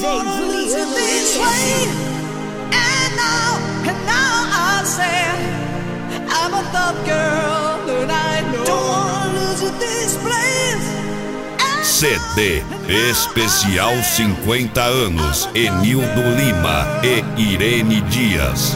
Juliano MS. And now I say I'm a tough girl and I know. Don't wanna lose you this place. CD Especial 50 anos, Enildo Lima e Irene Dias.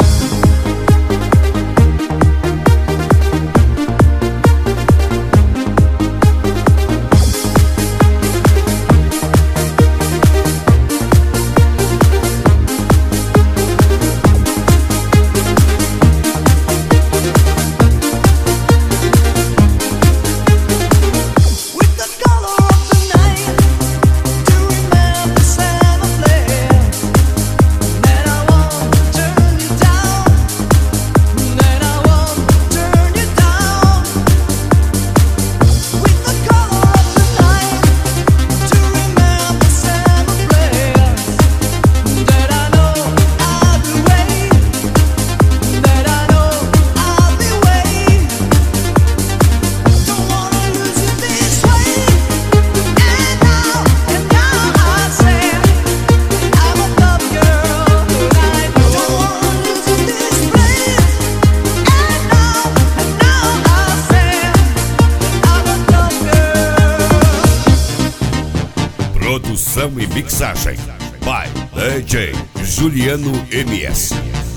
Produção e mixagem by DJ Juliano MS.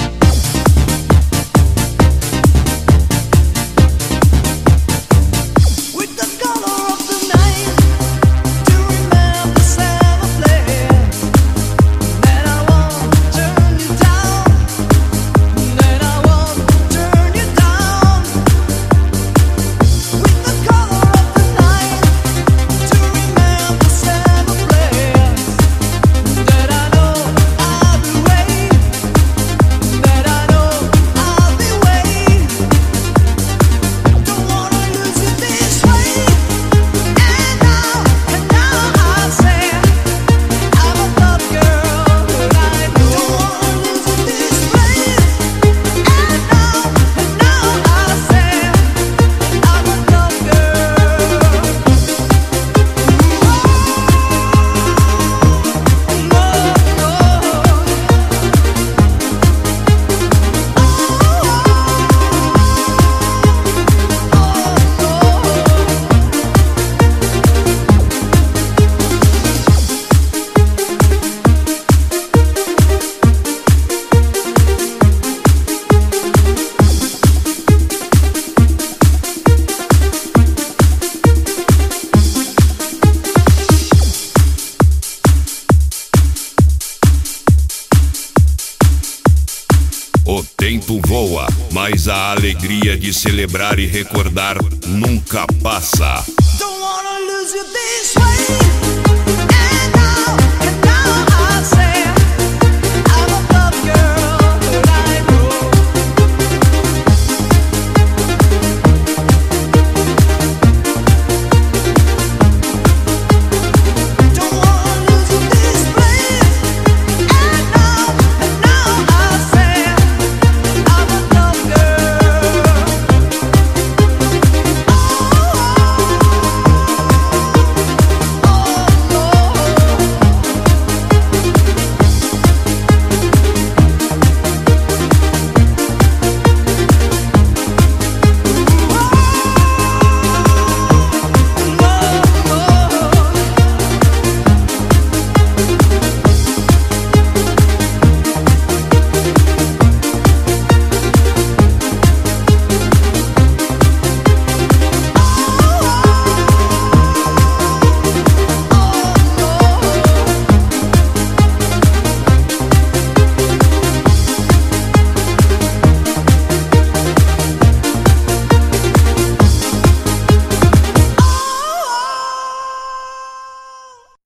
O tempo voa, mas a alegria de celebrar e recordar nunca passa. Don't wanna lose you this way.